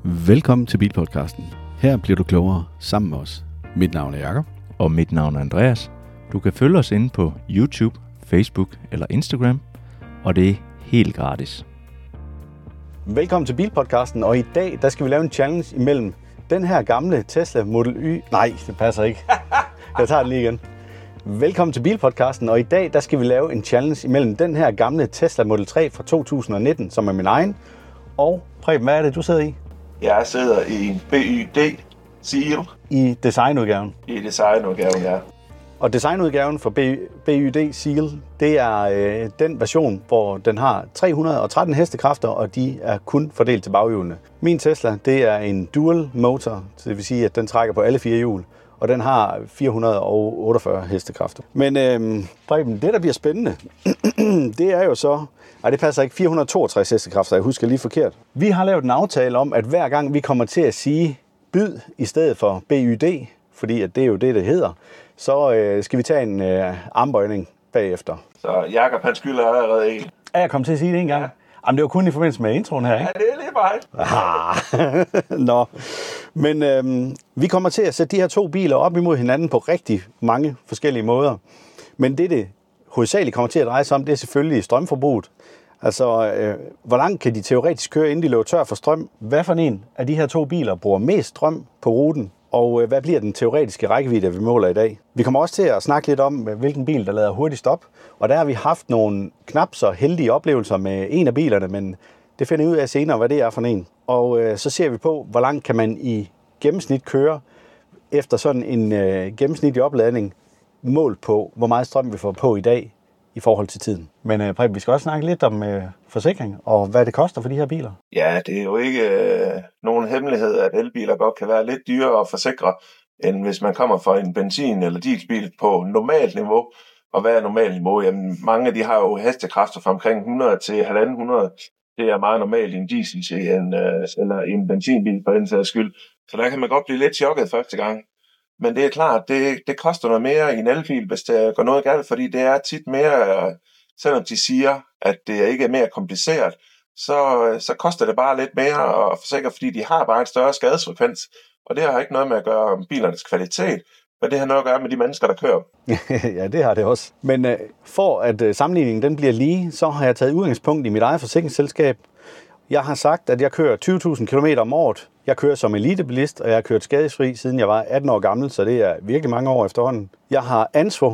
Velkommen til Bilpodcasten. Her bliver du klogere sammen med os. Mit navn er Jakob. Og mit navn er Andreas. Du kan følge os inde på YouTube, Facebook eller Instagram, og det er helt gratis. Velkommen til Bilpodcasten, og i dag der skal vi lave en challenge imellem den her gamle Tesla Model Y. Nej, det passer ikke. Jeg tager den lige igen. Velkommen til Bilpodcasten, og i dag der skal vi lave en challenge imellem den her gamle Tesla Model 3 fra 2019, som er min egen, og Preben, hvad er det, du sidder i? Jeg sidder i en BYD Seal. I designudgaven. I designudgaven, ja. Og designudgaven for BYD Seal, det er den version, hvor den har 313 hestekræfter, og de er kun fordelt til baghjulene. Min Tesla, det er en dual motor, så det vil sige, at den trækker på alle fire hjul, og den har 448 hestekræfter. Men Preben, det der bliver spændende, det er jo så... Nej, det passer ikke. 462 hestekræfter, jeg husker lige forkert. Vi har lavet en aftale om, at hver gang vi kommer til at sige byd i stedet for BYD, fordi at det er jo det hedder, så skal vi tage en armbøjning bagefter. Så Jakob, han skylder allerede en. Er jeg kommet til at sige det en gang? Ja. Jamen, det var kun i forbindelse med introen her, ikke? Ja, det er lige meget. Nå. Men vi kommer til at sætte de her to biler op imod hinanden på rigtig mange forskellige måder. Men det hovedsageligt kommer til at dreje sig om, det er selvfølgelig strømforbruget. Altså, hvor langt kan de teoretisk køre, inden de løber tør for strøm? Hvad for en af de her to biler bruger mest strøm på ruten? Og hvad bliver den teoretiske rækkevidde, vi måler i dag? Vi kommer også til at snakke lidt om, hvilken bil, der lader hurtigt stop. Og der har vi haft nogle knap så heldige oplevelser med en af bilerne, men det finder vi ud af senere, hvad det er for en. Og så ser vi på, hvor langt kan man i gennemsnit køre efter sådan en gennemsnitlig opladning, målt på, hvor meget strøm vi får på i dag i forhold til tiden. Men Preben, vi skal også snakke lidt om forsikring og hvad det koster for de her biler. Ja, det er jo ikke nogen hemmelighed, at elbiler godt kan være lidt dyrere at forsikre, end hvis man kommer fra en benzin- eller dieselbil på normalt niveau. Og hvad er normalt niveau? Jamen, mange af de har jo hestekræfter fra omkring 100 til 1.500. Det er meget normalt i en diesel eller i en benzinbil på den sags skyld. Så der kan man godt blive lidt chokket første gang. Men det er klart, det koster noget mere i en elbil, hvis der går noget galt, fordi det er tit mere, selvom de siger, at det ikke er mere kompliceret, så koster det bare lidt mere at forsikre, fordi de har bare en større skadesfrekvens. Og det har ikke noget med at gøre om bilernes kvalitet, men det har noget at gøre med de mennesker, der kører. Ja, det har det også. Men for at sammenligningen den bliver lige, så har jeg taget udgangspunkt i mit eget forsikringsselskab. Jeg har sagt, at jeg kører 20.000 km om året. Jeg kører som elitebilist, og jeg har kørt skadesfri, siden jeg var 18 år gammel, så det er virkelig mange år efterhånden. Jeg har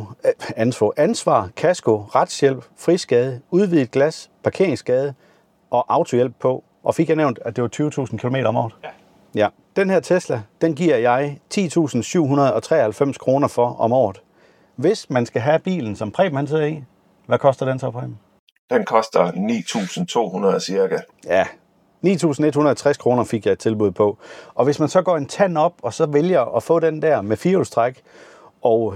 ansvar, kasko, retshjælp, friskade, udvidet glas, parkeringsskade og autohjælp på. Og fik jeg nævnt, at det var 20.000 km om året? Ja. Den her Tesla, den giver jeg 10.793 kroner for om året. Hvis man skal have bilen, som Preben han sidder i, hvad koster den så, Preben? Den koster 9.200 cirka. Ja, 9.160 kroner fik jeg et tilbud på. Og hvis man så går en tand op, og så vælger at få den der med firehjulstræk og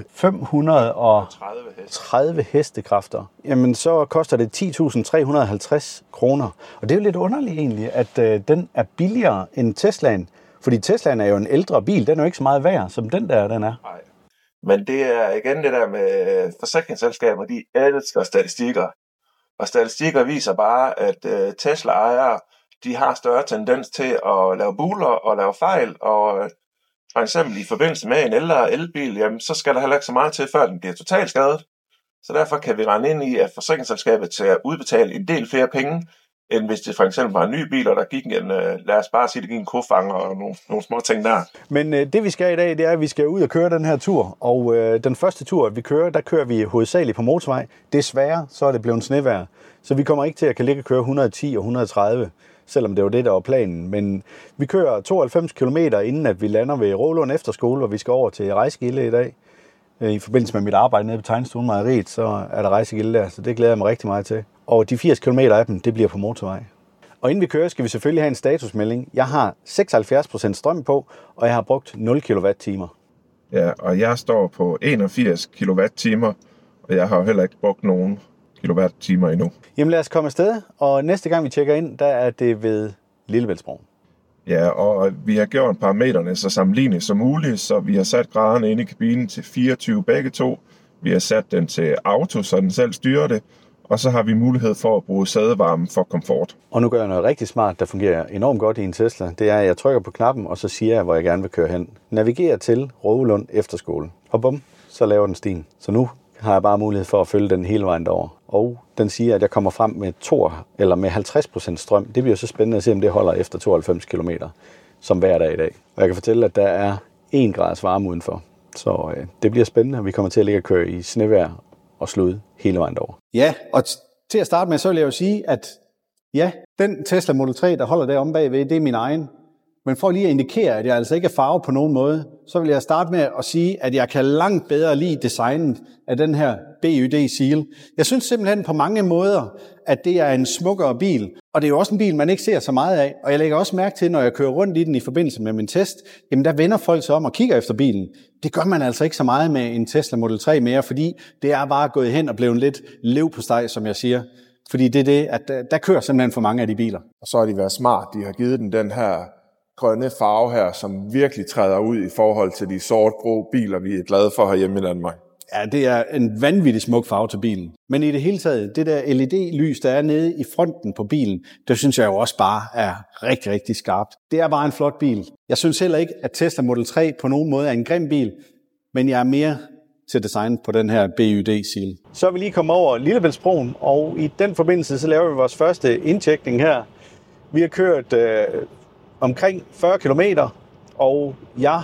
530 hestekræfter, jamen så koster det 10.350 kroner. Og det er jo lidt underligt egentlig, at den er billigere end Teslaen. Fordi Teslaen er jo en ældre bil, den er jo ikke så meget værd, som den der den er. Nej, men det er igen det der med forsikringsselskaber, de elsker statistikker. Og statistikker viser bare, at Tesla-ejere, de har større tendens til at lave buler og lave fejl, og for eksempel i forbindelse med en ældre elbil, jamen, så skal der heller ikke så meget til, før den bliver totalt skadet. Så derfor kan vi regne ind i, at forsikringsselskabet til at udbetale en del flere penge, end hvis det for eksempel var nye biler, der gik en, lad os bare sige, det gik en kofanger og nogle små ting der. Men det vi skal i dag, det er, at vi skal ud og køre den her tur, og den første tur, vi kører, der kører vi hovedsageligt på motorvej. Desværre, så er det blevet snevejr, så vi kommer ikke til at kan ligge og køre 110 og 130, selvom det var det, der var planen. Men vi kører 92 km, inden at vi lander ved Rålund Efterskole, hvor vi skal over til Rejsegilde i dag. I forbindelse med mit arbejde nede på Tegnestuen Mejeriet, så er der Rejsegilde der, så det glæder jeg mig rigtig meget til. Og de 80 km af dem, det bliver på motorvej. Og inden vi kører, skal vi selvfølgelig have en statusmelding. Jeg har 76% strøm på, og jeg har brugt 0 kWh. Ja, og jeg står på 81 kWh, og jeg har heller ikke brugt nogen kilowattimer endnu. Jamen lad os komme afsted, og næste gang vi tjekker ind, der er det ved Lillebæltsbroen. Ja, og vi har gjort parametrene så sammenlignelige som muligt, så vi har sat graderne inde i kabinen til 24 begge to. Vi har sat den til auto, så den selv styrer det, og så har vi mulighed for at bruge sædevarme for komfort. Og nu gør jeg noget rigtig smart, der fungerer enormt godt i en Tesla. Det er, at jeg trykker på knappen, og så siger jeg, hvor jeg gerne vil køre hen. Navigerer til Rågelund Efterskole. Og bum, så laver den stien. Så nu har jeg bare mulighed for at følge den hele vejen derover. Og den siger, at jeg kommer frem med 50% strøm. Det bliver så spændende at se, om det holder efter 92 km, som hver dag i dag. Og jeg kan fortælle, at der er 1 grads varme udenfor. Så det bliver spændende, og vi kommer til at ligge og køre i snevejr og slud hele vejen derover. Ja, og til at starte med, så vil jeg jo sige, at ja, den Tesla Model 3, der holder deromme bagved, det er min egen. Men for lige at indikere, at jeg altså ikke er farve på nogen måde, så vil jeg starte med at sige, at jeg kan langt bedre lide designet af den her BYD Seal. Jeg synes simpelthen på mange måder, at det er en smukkere bil, og det er jo også en bil, man ikke ser så meget af. Og jeg lægger også mærke til, når jeg kører rundt i den i forbindelse med min test, jamen der vender folk sig om og kigger efter bilen. Det gør man altså ikke så meget med en Tesla Model 3 mere, fordi det er bare gået hen og blevet lidt leverpostej, som jeg siger. Fordi det er det, at der kører simpelthen for mange af de biler. Og så har de været smart. De har givet den her grønne farve her, som virkelig træder ud i forhold til de sortgrå biler, vi er glade for herhjemme i Danmark. Ja, det er en vanvittig smuk farve til bilen. Men i det hele taget, det der LED-lys, der er nede i fronten på bilen, det synes jeg jo også bare er rigtig, rigtig skarpt. Det er bare en flot bil. Jeg synes heller ikke, at Tesla Model 3 på nogen måde er en grim bil, men jeg er mere til design på den her BYD Seal. Så er vi lige kommet over Lillebæltsbroen, og i den forbindelse så laver vi vores første indtjekning her. Vi har kørt omkring 40 km, og jeg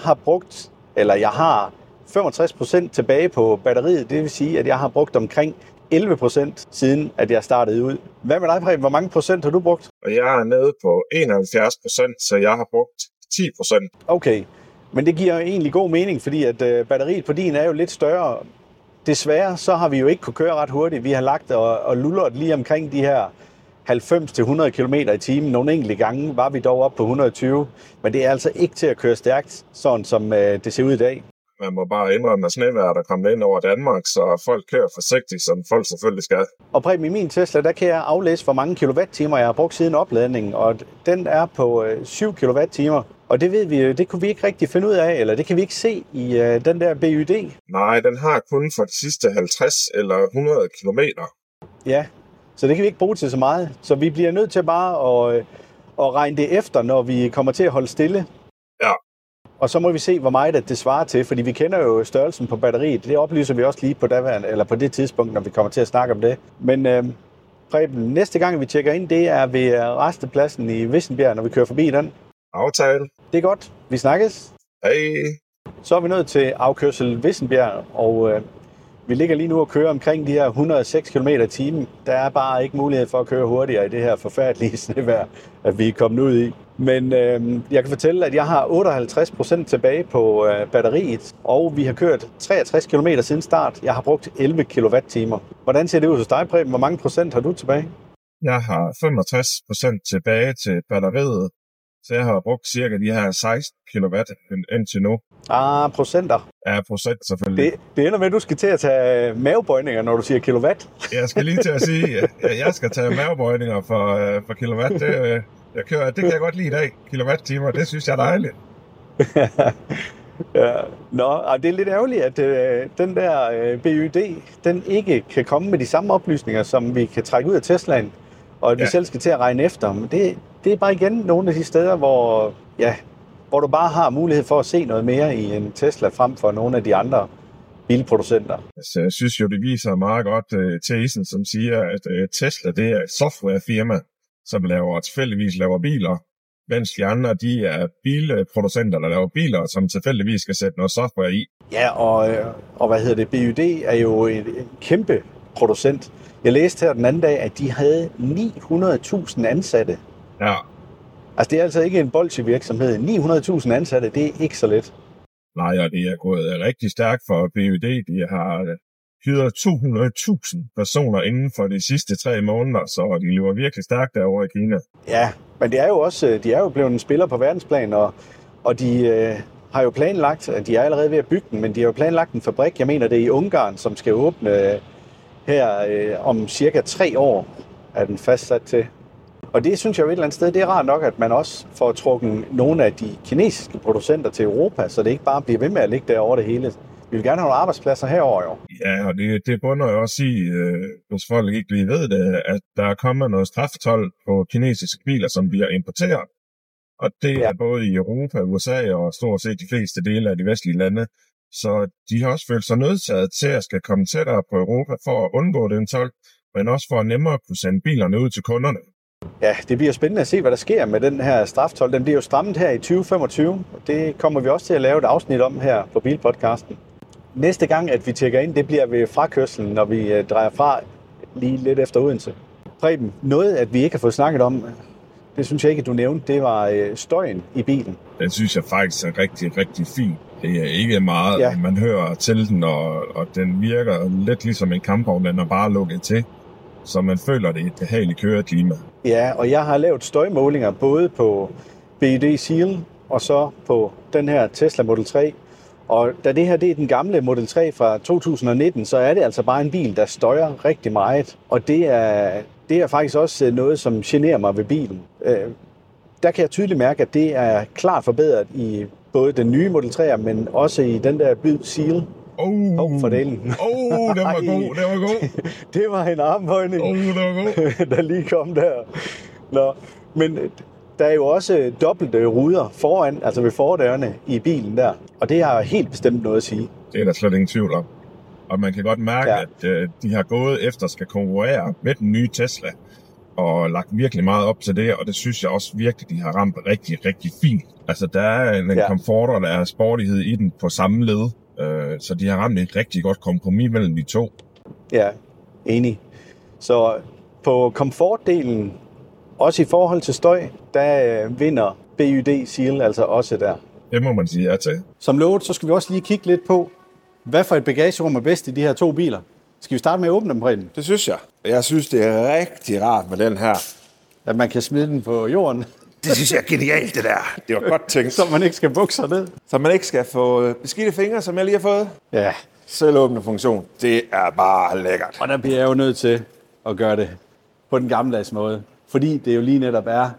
har 65% tilbage på batteriet. Det vil sige, at jeg har brugt omkring 11% siden, at jeg startede ud. Hvad med dig, Preben? Hvor mange procent har du brugt? Og jeg er nede på 71%, så jeg har brugt 10%. Okay, men det giver egentlig god mening, fordi at batteriet på din er jo lidt større. Desværre så har vi jo ikke kunne køre ret hurtigt. Vi har lagt og lullert lige omkring de her 90-100 km i timen. Nogle enkelte gange var vi dog op på 120, men det er altså ikke til at køre stærkt, sådan som det ser ud i dag. Man må bare indrømme, at snevejret er kommet ind over Danmark, så folk kører forsigtigt, som folk selvfølgelig skal. Og Preben, i min Tesla, der kan jeg aflæse, hvor mange kilowatt-timer jeg har brugt siden opladningen, og den er på 7 kilowatt-timer. Og det ved vi, det kunne vi ikke rigtig finde ud af, eller det kan vi ikke se i den der BYD. Nej, den har kun for de sidste 50 eller 100 kilometer. Ja, så det kan vi ikke bruge til så meget. Så vi bliver nødt til bare at regne det efter, når vi kommer til at holde stille. Ja. Og så må vi se, hvor meget det svarer til, fordi vi kender jo størrelsen på batteriet. Det oplyser vi også lige på det tidspunkt, når vi kommer til at snakke om det. Men Preben, næste gang vi tjekker ind, det er ved rastepladsen i Vissenbjerg, når vi kører forbi den. Aftale. Det er godt. Vi snakkes. Hej. Så er vi nået til afkørsel Vissenbjerg, og vi ligger lige nu og kører omkring de her 106 km i timen. Der er bare ikke mulighed for at køre hurtigere i det her forfærdelige snevejr, at vi er kommet ud i. Men jeg kan fortælle, at jeg har 58% tilbage på batteriet, og vi har kørt 63 km siden start. Jeg har brugt 11 kWh. Hvordan ser det ud hos dig, Preben? Hvor mange procent har du tilbage? Jeg har 65% tilbage til batteriet, så jeg har brugt cirka de her 16 kW indtil nu. Procenter. Ja, procent selvfølgelig. Det ender med, at du skal til at tage mavebøjninger, når du siger kilowatt. Jeg skal lige til at sige, at jeg skal tage mavebøjninger for kilowatt. Det kan jeg godt lide i dag. Kilowatt-timer, det synes jeg er dejligt. Ja. Det er lidt ærgerligt, at den der BYD, den ikke kan komme med de samme oplysninger, som vi kan trække ud af Teslaen, og at vi selv skal til at regne efter. Men det er bare igen nogle af de steder, hvor du bare har mulighed for at se noget mere i en Tesla frem for nogle af de andre bilproducenter. Altså, jeg synes jo, det viser meget godt tesen, som siger, at Tesla det er et softwarefirma, som tilfældigvis laver biler, mens de andre de er bilproducenter, der laver biler, som tilfældigvis skal sætte noget software i. Ja, og BYD er jo en kæmpe producent. Jeg læste her den anden dag, at de havde 900.000 ansatte. Ja. Altså, det er altså ikke en bolsjevirksomhed. 900.000 ansatte, det er ikke så let. Nej, og det er gået rigtig stærkt for BYD. De har hyret 200.000 personer inden for de sidste 3 måneder, så de lever virkelig stærkt derovre i Kina. Ja, men de er jo blevet en spiller på verdensplan, og de har jo planlagt, at de er allerede ved at bygge den, men de har jo planlagt en fabrik, jeg mener det er i Ungarn, som skal åbne her om cirka 3 år, er den fastsat til. Og det synes jeg jo et eller andet sted, det er rart nok, at man også får trukket nogle af de kinesiske producenter til Europa, så det ikke bare bliver ved med at ligge derovre det hele. Vi vil gerne have nogle arbejdspladser herover jo. Ja, og det bunder jo også i, hvis folk ikke lige ved det, at der er kommet noget straftold på kinesiske biler, som bliver importeret. Og det er både i Europa, USA og stort set de fleste dele af de vestlige lande. Så de har også følt sig nødsaget til at skal komme tættere på Europa for at undgå den told, men også for at nemmere kunne sende bilerne ud til kunderne. Ja, det bliver spændende at se, hvad der sker med den her straftold. Den bliver jo strammet her i 2025. Det kommer vi også til at lave et afsnit om her på Bilpodcasten. Næste gang, at vi tjekker ind, det bliver ved frakørslen, når vi drejer fra lige lidt efter Odense. Preben, noget, at vi ikke har fået snakket om, det synes jeg ikke, du nævnte, det var støjen i bilen. Den synes jeg faktisk er rigtig, rigtig fin. Det er ikke meget, man hører til den, og den virker lidt ligesom en kampvogn, den er bare lukket til. Så man føler, det er et behageligt køreklima. Ja, og jeg har lavet støjmålinger både på BYD Seal og så på den her Tesla Model 3. Og da det her det er den gamle Model 3 fra 2019, så er det altså bare en bil, der støjer rigtig meget. Og det er faktisk også noget, som generer mig ved bilen. Der kan jeg tydeligt mærke, at det er klart forbedret i både den nye Model 3, men også i den der BYD Seal. Fordelen. Den var god. Det var en armbøjning, det var god. der lige kom der. Nå, men der er jo også dobbelte ruder foran, altså ved fordørene i bilen der. Og det har helt bestemt noget at sige. Det er der slet ingen tvivl om. Og man kan godt mærke, at de har gået efter skal konkurrere med den nye Tesla. Og lagt virkelig meget op til det, og det synes jeg også virkelig, de har ramt rigtig, rigtig fint. Altså, der er en komfort, og der er sportighed i den på samme led. Så de har ramt et rigtig godt kompromis mellem de to. Ja, enig. Så på komfortdelen, også i forhold til støj, der vinder BYD Seal altså også der. Det må man sige ja til. Som lovet, så skal vi også lige kigge lidt på, hvad for et bagagerum er bedst i de her to biler. Skal vi starte med at åbne dem, Preben? Det synes jeg. Jeg synes, det er rigtig rart med den her. At man kan smide den på jorden. Det synes jeg er genialt, det der. Det var godt tænkt. Så man ikke skal bukke sig ned. Så man ikke skal få beskidte fingre, som jeg lige har fået. Ja. Selvåbne funktion. Det er bare lækkert. Og der bliver jeg jo nødt til at gøre det på den gammeldags måde. Fordi det jo lige netop er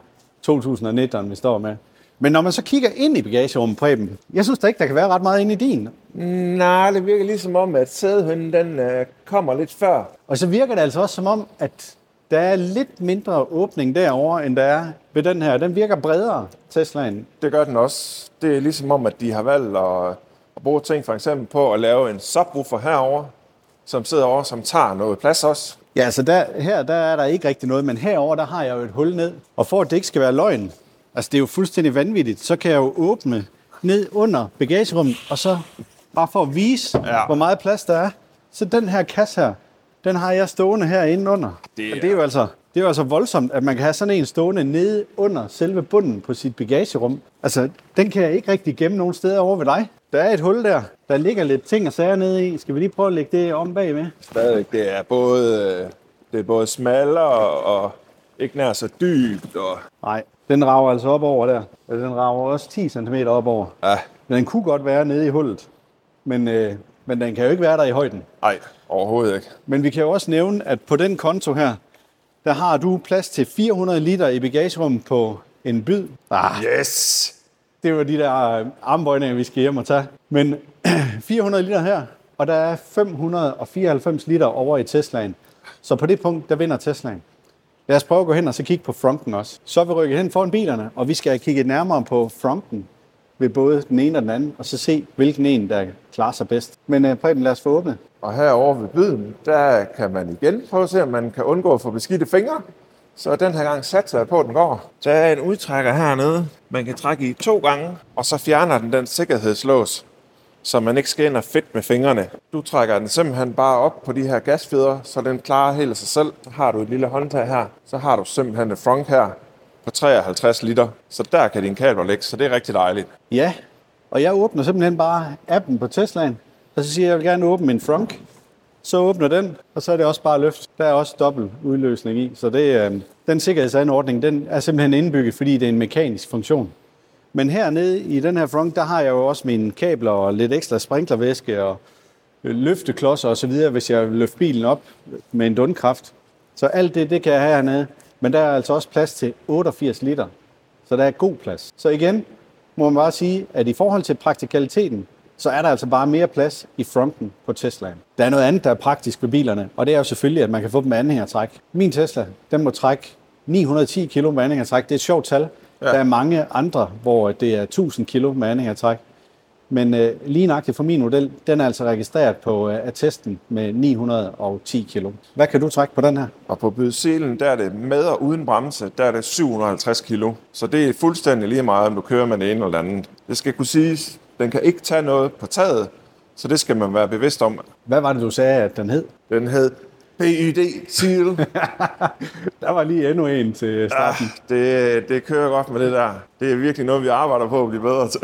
2019, vi står med. Men når man så kigger ind i bagagerummet, Preben, jeg synes da ikke, der kan være ret meget inde i din. Nej, det virker ligesom om, at sædehønnen den kommer lidt før. Og så virker det altså også som om, at der er lidt mindre åbning derovre, end der er ved den her. Den virker bredere, Teslaen. Det gør den også. Det er ligesom om, at de har valgt at bruge ting for eksempel på at lave en subwoofer herover, som sidder over, som tager noget plads også. Ja, så der er der ikke rigtig noget, men herover der har jeg jo et hul ned. Og for at det ikke skal være løgn, altså det er jo fuldstændig vanvittigt, så kan jeg jo åbne ned under bagagerummet, og så bare for at vise, hvor meget plads der er. Så den her kasse her, den har jeg stående herinde under. Det er jo altså voldsomt, at man kan have sådan en stående nede under selve bunden på sit bagagerum. Altså, den kan jeg ikke rigtig gemme nogen steder over ved dig. Der er et hul der. Der ligger lidt ting og sager nede i. Skal vi lige prøve at lægge det om bagved? Stadigvæk, det er både smallere og ikke nær så dybt. Nej, den rager altså op over der. Den rager også 10 cm op over. Ja. Men den kunne godt være nede i hullet. Men den kan jo ikke være der i højden. Nej, overhovedet ikke. Men vi kan jo også nævne, at på den konto her, der har du plads til 400 liter i bagagerummet på en byd. Yes! Det var de der armbøjninger, vi skal hjem og tage. Men 400 liter her, og der er 594 liter over i Teslaen. Så på det punkt, der vinder Teslaen. Lad os prøve at gå hen og så kigge på fronten også. Så vi rykker hen foran bilerne, og vi skal kigge nærmere på fronten ved både den ene og den anden, og så se, hvilken en, der klarer sig bedst. Men Preben, lad os få åbnet. Og herovre ved byden, der kan man igen prøve at se, om man kan undgå at få beskidte fingre. Så den her gang satser jeg på, at den går. Der er en udtrækker hernede, man kan trække i 2 gange, og så fjerner den sikkerhedslås, så man ikke skal ind og fedt med fingrene. Du trækker den simpelthen bare op på de her gasfjedre, så den klarer helt af sig selv. Så har du et lille håndtag her, så har du simpelthen et frunk her på 53 liter. Så der kan din kabler ligge, så det er rigtig dejligt. Ja, og jeg åbner simpelthen bare appen på Teslaen, og så siger jeg vil gerne åbne min frunk. Så åbner den, og så er det også bare løft. Der er også dobbelt udløsning i, så den sikkerhedsanordning, den er simpelthen indbygget, fordi det er en mekanisk funktion. Men hernede i den her front, der har jeg jo også mine kabler og lidt ekstra sprinklervæske og løfteklodser og så videre, hvis jeg løfter bilen op med en dundkraft. Så alt det kan jeg have hernede. Men der er altså også plads til 88 liter, så der er god plads. Så igen må man bare sige, at i forhold til praktikaliteten, så er der altså bare mere plads i fronten på Teslaen. Der er noget andet, der er praktisk ved bilerne, og det er jo selvfølgelig, at man kan få dem med anhængertræk. Min Tesla, den må trække 910 kilo med anhængertræk. Det er et sjovt tal. Ja. Der er mange andre, hvor det er 1000 kilo med anhængertræk. Men lige nøjagtigt for min model, den er altså registreret på attesten med 910 kilo. Hvad kan du trække på den her? Og på Bydsilen, der er det med og uden bremse, der er det 750 kilo. Så det er fuldstændig lige meget, om du kører med det ene eller andet. Det skal kunne siges, den kan ikke tage noget på taget, så det skal man være bevidst om. Hvad var det, du sagde, at den hed? Den hed BYD Seal. Der var lige endnu en til starten. Det kører godt med det der. Det er virkelig noget, vi arbejder på at blive bedre til.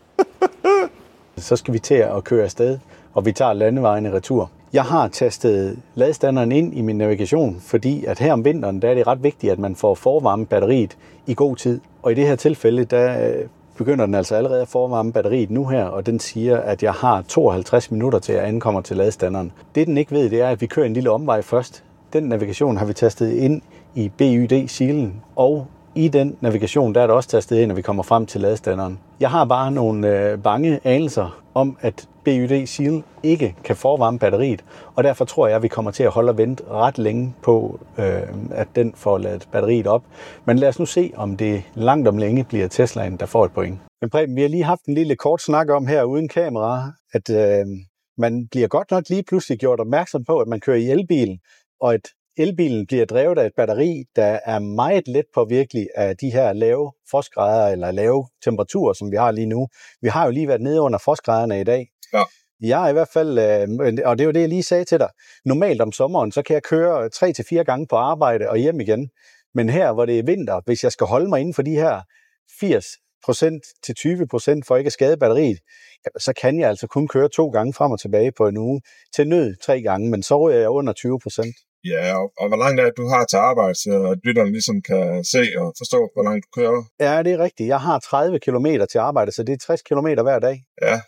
Så skal vi til at køre afsted, og vi tager landevejene retur. Jeg har tastet ladestanderen ind i min navigation, fordi at her om vinteren, der er det ret vigtigt, at man får forvarme batteriet i god tid. Og i det her tilfælde, der begynder den altså allerede at forvarme batteriet nu her, og den siger, at jeg har 52 minutter til at ankomme til ladestanderen. Det den ikke ved, det er, at vi kører en lille omvej først. Den navigation har vi tastet ind i BYD-silen, og i den navigation, der er der også tastet ind, når vi kommer frem til ladestanderen. Jeg har bare nogle bange anelser om, at BYD Seal ikke kan forvarme batteriet, og derfor tror jeg, at vi kommer til at holde og vente ret længe på, at den får ladet batteriet op. Men lad os nu se, om det langt om længe bliver Teslaen, der får et point. Men Preben, vi har lige haft en lille kort snak om her uden kamera, at man bliver godt nok lige pludselig gjort opmærksom på, at man kører i elbil, og at elbilen bliver drevet af et batteri, der er meget let påvirkelig af de her lave frostgrader eller lave temperaturer, som vi har lige nu. Vi har jo lige været nede under frostgraderne i dag. Ja. Jeg er i hvert fald, og det er jo det, jeg lige sagde til dig, normalt om sommeren, så kan jeg køre 3-4 gange på arbejde og hjem igen. Men her, hvor det er vinter, hvis jeg skal holde mig inden for de her 80% til 20% for ikke at skade batteriet, så kan jeg altså kun køre 2 gange frem og tilbage på en uge. Til nød 3 gange, men så ryger jeg under 20%. Ja, og hvor langt er det, du har til arbejde, så at lytterne ligesom kan se og forstå, hvor langt du kører? Ja, det er rigtigt. Jeg har 30 kilometer til arbejde, så det er 60 kilometer hver dag. Ja,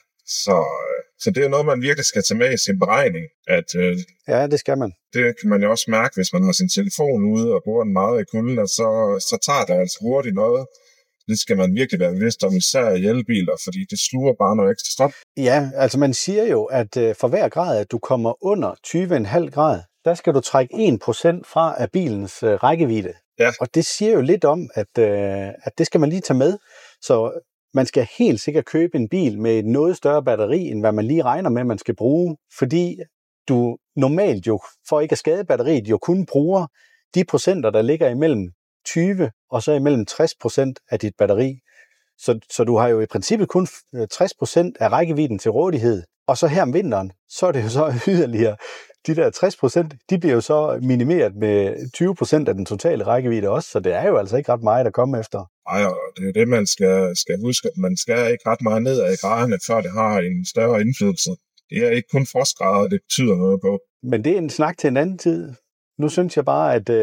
så det er noget, man virkelig skal tage med i sin beregning. Ja, det skal man. Det kan man jo også mærke, hvis man har sin telefon ude og bruger den meget i kulden, og så tager det altså hurtigt noget. Det skal man virkelig være bevidst om, især i elbiler, fordi det sluger bare noget ekstra strøm. Ja, altså man siger jo, at for hver grad, at du kommer under 20,5 grad, der skal du trække 1% fra af bilens rækkevidde. Ja. Og det siger jo lidt om, at det skal man lige tage med. Så man skal helt sikkert købe en bil med et noget større batteri, end hvad man lige regner med, man skal bruge. Fordi du normalt jo, for ikke at skade batteriet, jo kun bruger de procenter, der ligger imellem 20 og så imellem 60% af dit batteri. Så du har jo i princippet kun 60% af rækkevidden til rådighed. Og så her om vinteren, så er det jo så yderligere. De der 60%, de bliver jo så minimeret med 20% af den totale rækkevidde også, så det er jo altså ikke ret meget at komme efter. Nej, og det er det, man skal huske. Man skal ikke ret meget nedad i graderne, før det har en større indflydelse. Det er ikke kun frostgrader, det betyder noget på. Men det er en snak til en anden tid. Nu synes jeg bare, at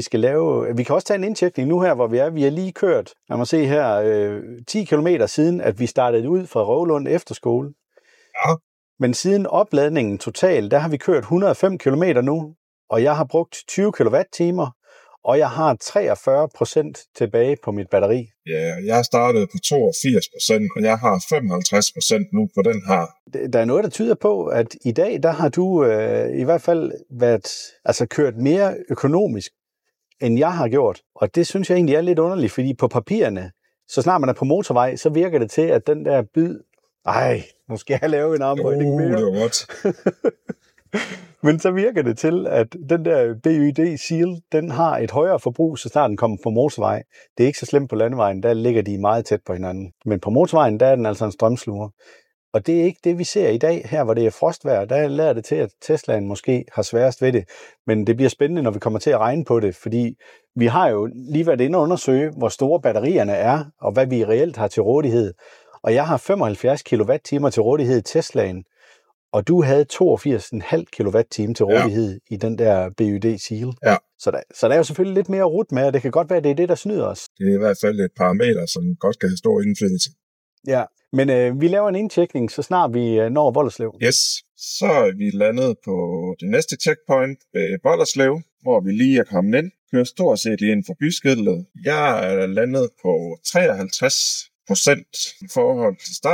vi kan også tage en indtjekning nu her, hvor vi er. Vi har lige kørt, lad mig se her, 10 kilometer siden, at vi startede ud fra Rågelund Efterskole. Ja. Men siden opladningen totalt, der har vi kørt 105 km nu, og jeg har brugt 20 kWh, og jeg har 43% tilbage på mit batteri. Ja, jeg startede på 82%, og jeg har 55% nu på den her. Der er noget, der tyder på, at i dag, der har du i hvert fald kørt mere økonomisk, end jeg har gjort. Og det synes jeg egentlig er lidt underligt, fordi på papirerne, så snart man er på motorvej, så virker det til, at den der byd, nu skal jeg lave en armbøjning mere. Det var godt. Men så virker det til, at den der BYD Seal, den har et højere forbrug, så snart den kommer på motorvej. Det er ikke så slemt på landevejen, der ligger de meget tæt på hinanden. Men på motorvejen, der er den altså en strømsluger. Og det er ikke det, vi ser i dag, her hvor det er frostvejr. Der lader det til, at Teslaen måske har sværest ved det. Men det bliver spændende, når vi kommer til at regne på det, fordi vi har jo lige været inde og undersøge, hvor store batterierne er, og hvad vi reelt har til rådighed. Og jeg har 75 kWh til rådighed i Teslaen, og du havde 82,5 kWh til rådighed i den der BYD Seal. Ja. Så der er jo selvfølgelig lidt mere rut med, og det kan godt være, at det er det, der snyder os. Det er i hvert fald et parameter, som godt kan have stor indflydelse. Ja, men vi laver en indtjekning, så snart vi når Bolderslev. Yes, så er vi landet på det næste checkpoint ved Bolderslev, hvor vi lige er kommet ind. Kører stort set lige ind for byskiltet. Jeg er landet på 53% i forhold til start,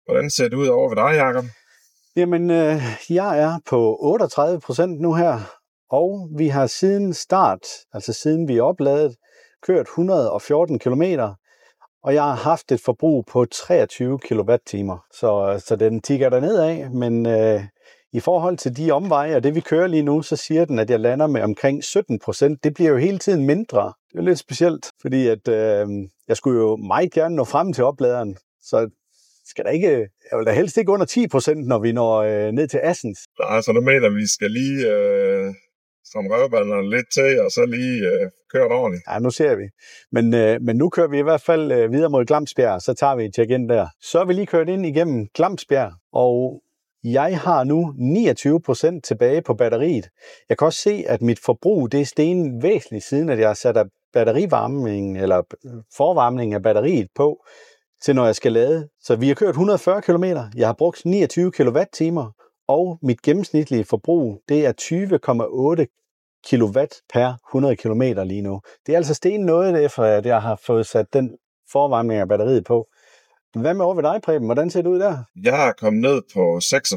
Hvordan ser det ud over ved dig, Jacob? Jamen, jeg er på 38% nu her, og vi har siden start, altså siden vi er opladet, kørt 114 kilometer, og jeg har haft et forbrug på 23 kWh, så den tigger der nedad, men i forhold til de omveje og det vi kører lige nu, så siger den, at jeg lander med omkring 17%. Det bliver jo hele tiden mindre. Det er jo lidt specielt, fordi at jeg skulle jo meget gerne nå frem til opladeren, så skal der ikke, jeg vil da helst ikke under 10%, når vi når ned til Assens. Nej, så du mener, vi skal lige som røvballerne lidt til, og så lige køre det ordentligt? Ja, nu ser vi. Men nu kører vi i hvert fald videre mod Glamsbjerg, så tager vi et check-in der. Så er vi lige kørt ind igennem Glamsbjerg, og jeg har nu 29% tilbage på batteriet. Jeg kan også se, at mit forbrug det er steget væsentligt, siden at jeg har sat batterivarmning eller forvarmning af batteriet på, til når jeg skal lade. Så vi har kørt 140 km, jeg har brugt 29 kWh, og mit gennemsnitlige forbrug, det er 20,8 kW per 100 km lige nu. Det er altså steget noget efter, at jeg har fået sat den forvarmning af batteriet på. Hvad med over ved dig, Preben? Hvordan ser det ud der? Jeg er kommet ned på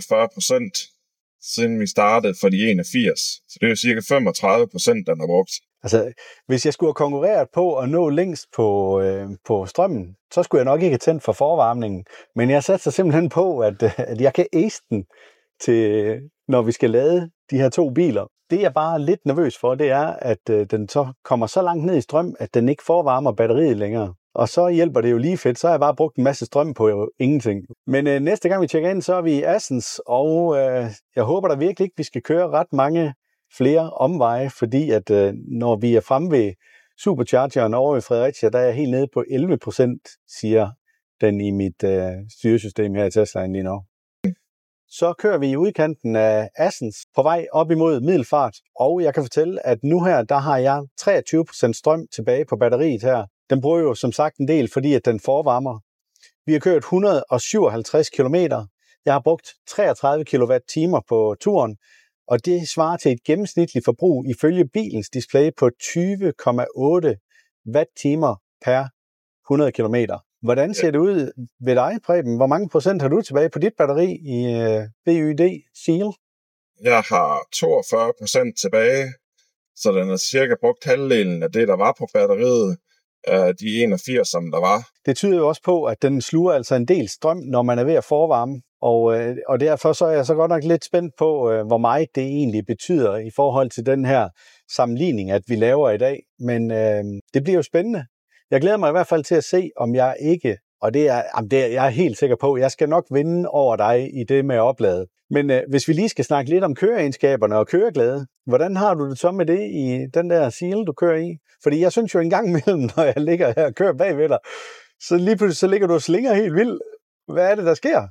46%, siden vi startede for de 81. Så det er jo cirka 35%, den har brugt. Altså, hvis jeg skulle have konkurreret på at nå længst på strømmen, så skulle jeg nok ikke have tændt for forvarmningen. Men jeg satser simpelthen på, at jeg kan ace den til, når vi skal lade de her to biler. Det jeg bare er lidt nervøs for, det er, at den så kommer så langt ned i strøm, at den ikke forvarmer batteriet længere. Og så hjælper det jo lige fedt, så har jeg bare brugt en masse strøm på ingenting. Men næste gang vi tjekker ind, så er vi i Assens, og jeg håber da virkelig ikke, vi skal køre ret mange flere omveje, fordi at når vi er fremme ved Superchargeren over ved Fredericia, der er jeg helt nede på 11%, siger den i mit styresystem her i Teslaen lige nu. Så kører vi i udkanten af Assens på vej op imod Middelfart, og jeg kan fortælle, at nu her, der har jeg 23% strøm tilbage på batteriet her. Den bruger jo som sagt en del, fordi at den forvarmer. Vi har kørt 157 km. Jeg har brugt 33 kWh på turen, og det svarer til et gennemsnitligt forbrug ifølge bilens display på 20,8 watt-timer per 100 km. Hvordan ser det ud ved dig, Preben? Hvor mange procent har du tilbage på dit batteri i BYD Seal? Jeg har 42% tilbage, så den er cirka brugt halvdelen af det, der var på batteriet, af de 81, som der var. Det tyder jo også på, at den sluger altså en del strøm, når man er ved at forvarme. Og derfor så er jeg så godt nok lidt spændt på, hvor meget det egentlig betyder i forhold til den her sammenligning, at vi laver i dag. Men det bliver jo spændende. Jeg glæder mig i hvert fald til at se, om jeg ikke, og jeg er helt sikker på, jeg skal nok vinde over dig i det med at oplade. Men hvis vi lige skal snakke lidt om køreegenskaberne og køreglæde, hvordan har du det så med det i den der Seal, du kører i? Fordi jeg synes jo en gang imellem, når jeg ligger her og kører bagved dig, så lige pludselig så ligger du og slinger helt vildt. Hvad er det, der sker?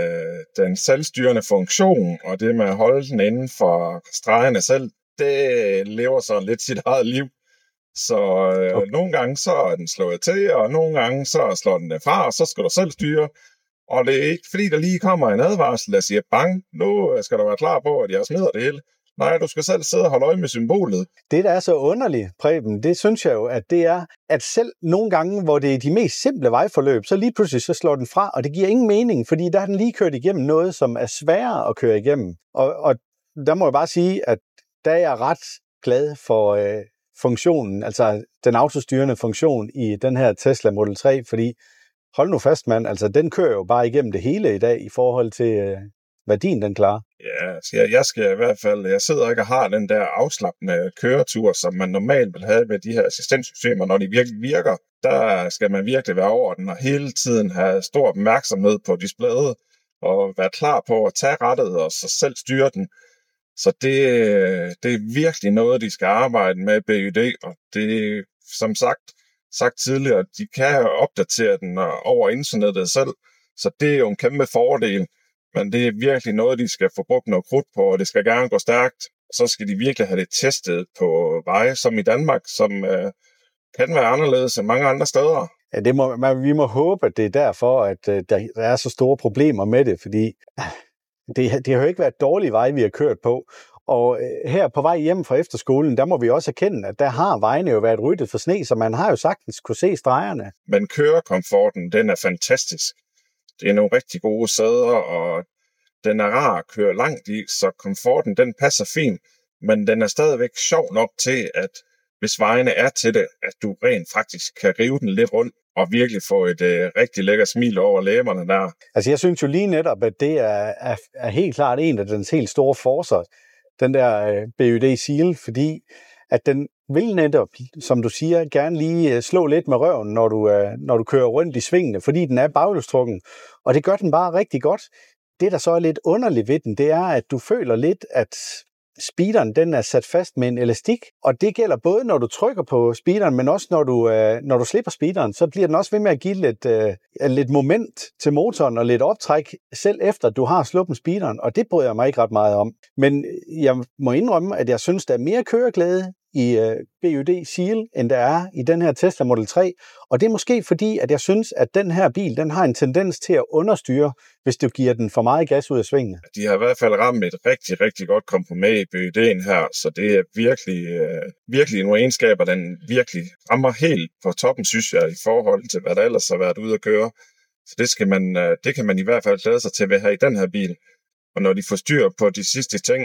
Den selvstyrende funktion, og det med at holde den inden for stregerne selv, det lever sådan lidt sit eget liv. Så okay. Nogle gange så er den slået til, og nogle gange så slår den fra, og så skal du selv styre. Og det er ikke fordi, der lige kommer en advarsel, der siger, bang, nu skal du være klar på, at jeg smider det hele. Nej, du skal selv sidde og holde øje med symbolet. Det, der er så underligt, Preben, det synes jeg jo, at det er, at selv nogle gange, hvor det er de mest simple vejforløb, så lige pludselig så slår den fra, og det giver ingen mening, fordi der har den lige kørt igennem noget, som er sværere at køre igennem. Og der må jeg bare sige, at der er jeg ret glad for funktionen, altså den autostyrende funktion i den her Tesla Model 3, fordi hold nu fast, mand, altså den kører jo bare igennem det hele i dag i forhold til værdien, den klarer. Ja, jeg skal i hvert fald, jeg sidder ikke og har den der afslappende køretur, som man normalt vil have med de her assistenssystemer, når de virkelig virker. Der skal man virkelig være over den og hele tiden have stor opmærksomhed på displayet og være klar på at tage rattet og så selv styre den. Så det er virkelig noget, de skal arbejde med BYD, og det er som sagt tidligere, de kan opdatere den over internettet selv, så det er jo en kæmpe fordel. Men det er virkelig noget, de skal få brugt noget krudt på, og det skal gerne gå stærkt. Så skal de virkelig have det testet på veje, som i Danmark, som kan være anderledes end mange andre steder. Ja, vi må håbe, at det er derfor, at der er så store problemer med det, fordi det har jo ikke været dårlige veje, vi har kørt på. Og her på vej hjem fra efterskolen, der må vi også erkende, at der har vejene jo været ryddet for sne, så man har jo sagtens kunne se stregerne. Men kørekomforten, den er fantastisk. Det er nogle rigtig gode sæder, og den er rar at køre langt i, så komforten den passer fint, men den er stadigvæk sjov nok til, at hvis vejene er til det, at du rent faktisk kan rive den lidt rundt, og virkelig få et rigtig lækker smil over læberne der. Altså jeg synes jo lige netop, at det er helt klart en af dens helt store forser, den der BYD Seal, fordi at den vil netop, som du siger, gerne lige slå lidt med røven, når du kører rundt i svingene, fordi den er baghjulstrukken, og det gør den bare rigtig godt. Det, der så er lidt underligt ved den, det er, at du føler lidt, at speederen den er sat fast med en elastik, og det gælder både, når du trykker på speederen, men også når du slipper speederen, så bliver den også ved med at give lidt moment til motoren og lidt optræk, selv efter du har sluppet speederen, og det bryder jeg mig ikke ret meget om. Men jeg må indrømme, at jeg synes, der er mere køreglæde i BYD Seal, end der er i den her Tesla Model 3, og det er måske fordi, at jeg synes, at den her bil, den har en tendens til at understyre, hvis du giver den for meget gas ud af svingene. De har i hvert fald ramt et rigtig, rigtig godt kompromis i BYD'en her, så det er virkelig nogle egenskaber, den virkelig rammer helt på toppen, synes jeg, i forhold til, hvad der ellers har været ude at køre. Så det kan man i hvert fald glæde sig til ved her i den her bil. Og når de får styr på de sidste ting,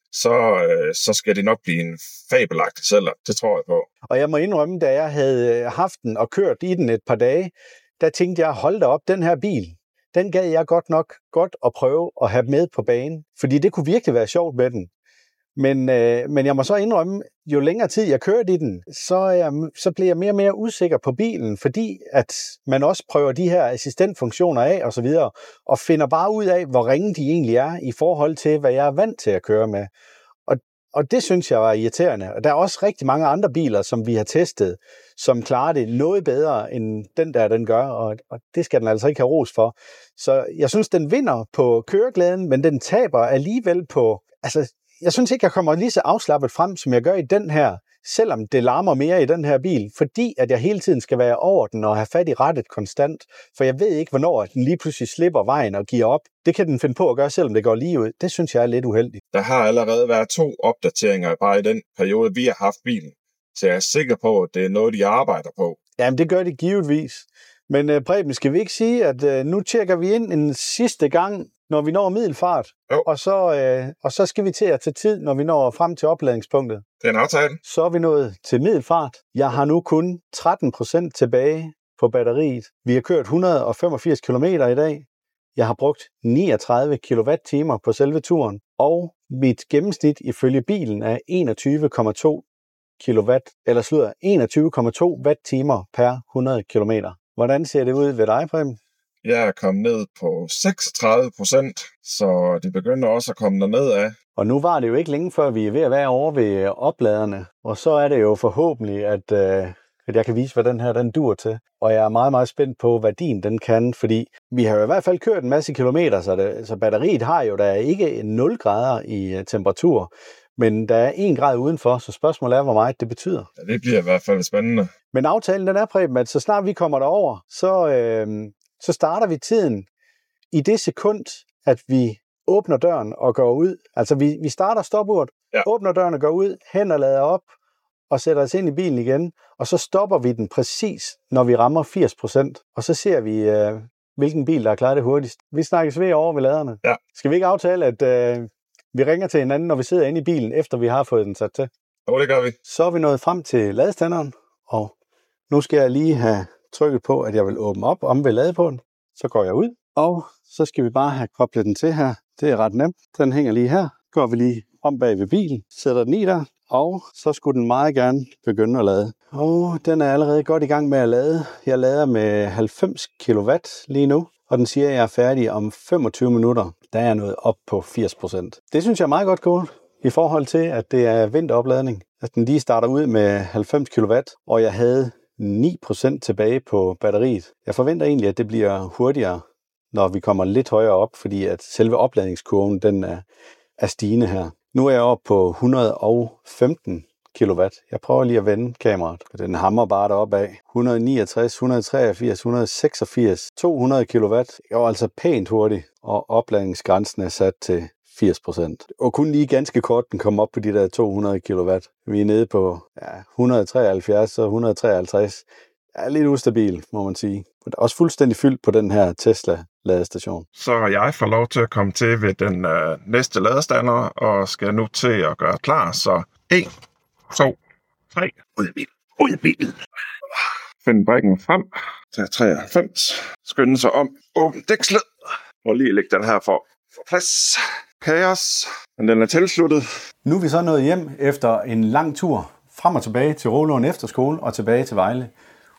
så skal det nok blive en fabelagtig sælger. Det tror jeg på. Og jeg må indrømme, da jeg havde haft den og kørt i den et par dage, der tænkte jeg, hold da op, den her bil, den gad jeg godt at prøve at have med på banen. Fordi det kunne virkelig være sjovt med den. Men jeg må så indrømme, jo længere tid jeg kørte i den, så bliver jeg mere og mere usikker på bilen, fordi at man også prøver de her assistentfunktioner af og så videre, og finder bare ud af, hvor ringe de egentlig er i forhold til, hvad jeg er vant til at køre med. Og det synes jeg var irriterende. Og der er også rigtig mange andre biler, som vi har testet, som klarer det noget bedre, end den gør, og det skal den altså ikke have ros for. Så jeg synes, den vinder på køreglæden, men den taber alligevel på... Altså, jeg synes ikke, jeg kommer lige så afslappet frem, som jeg gør i den her, selvom det larmer mere i den her bil, fordi at jeg hele tiden skal være over den og have fat i rattet konstant, for jeg ved ikke, hvornår den lige pludselig slipper vejen og giver op. Det kan den finde på at gøre, selvom det går lige ud. Det synes jeg er lidt uheldigt. Der har allerede været 2 opdateringer bare i den periode, vi har haft bilen, så jeg er sikker på, at det er noget, de arbejder på. Jamen, det gør de givetvis. Men Preben, skal vi ikke sige, at nu tjekker vi ind en sidste gang, når vi når middelfart, og så skal vi til at tage tid, når vi når frem til opladningspunktet. Det er en aftale. Så er vi nået til middelfart. Jeg har nu kun 13% tilbage på batteriet. Vi har kørt 185 km i dag. Jeg har brugt 39 kWh på selve turen, og mit gennemsnit ifølge bilen er 21,2 watt-timer per 100 km. Hvordan ser det ud ved dig, Preben? Jeg er kommet ned på 36%, så det begynder også at komme derned af. Og nu var det jo ikke længe før, vi er ved at være over ved opladerne. Og så er det jo forhåbentlig, at jeg kan vise, hvad den her den dur til. Og jeg er meget, meget spændt på, hvad din den kan, fordi vi har jo i hvert fald kørt en masse kilometer, så batteriet har jo der ikke 0 grader i temperatur. Men der er 1 grad udenfor, så spørgsmålet er, hvor meget det betyder. Ja, det bliver i hvert fald spændende. Men aftalen den er, Preben, at så snart vi kommer derover, så starter vi tiden i det sekund, at vi åbner døren og går ud. Altså vi starter stopuret, åbner døren og går ud, hænder lader op og sætter os ind i bilen igen. Og så stopper vi den præcis, når vi rammer 80%. Og så ser vi, hvilken bil, der er klaret det hurtigst. Vi snakkes ved over ved laderne. Ja. Skal vi ikke aftale, at vi ringer til hinanden, når vi sidder inde i bilen, efter vi har fået den sat til? Jo, det gør vi. Så er vi nået frem til ladestanderen, og nu skal jeg lige have trykket på, at jeg vil åbne op om ved ladepåden. Så går jeg ud, og så skal vi bare have koblet den til her. Det er ret nemt. Den hænger lige her. Går vi lige om bag ved bilen, sætter den i der, og så skulle den meget gerne begynde at lade. Og den er allerede godt i gang med at lade. Jeg lader med 90 kW lige nu, og den siger, at jeg er færdig om 25 minutter. Der er jeg nået op på 80%. Det synes jeg er meget godt gået i forhold til, at det er vinteropladning. At den lige starter ud med 90 kW, og jeg havde 9% tilbage på batteriet. Jeg forventer egentlig, at det bliver hurtigere, når vi kommer lidt højere op, fordi at selve opladningskurven den er stigende her. Nu er jeg oppe på 115 kW. Jeg prøver lige at vende kameraet. Den hammer bare deroppe af. 169, 183, 186, 200 kW. Jeg var altså pænt hurtigt, og opladningsgrænsen er sat til 80%. Og kun lige ganske kort, den kom op på de der 200 kW. Vi er nede på 173 og 153. Er lidt ustabil, må man sige. Det er også fuldstændig fyldt på den her Tesla ladestation. Så jeg får lov til at komme til ved den næste ladestander, og skal nu til at gøre klar. Så 1, 2, 3. Ud af bilen. Ud af bilen. Find brikken frem. Tag 93. Skynde sig om. Åbn dækslet. Og lige lægge den her for plads. Kaos. Men den er tilsluttet. Nu er vi så nået hjem efter en lang tur frem og tilbage til Rålund Efterskole og tilbage til Vejle.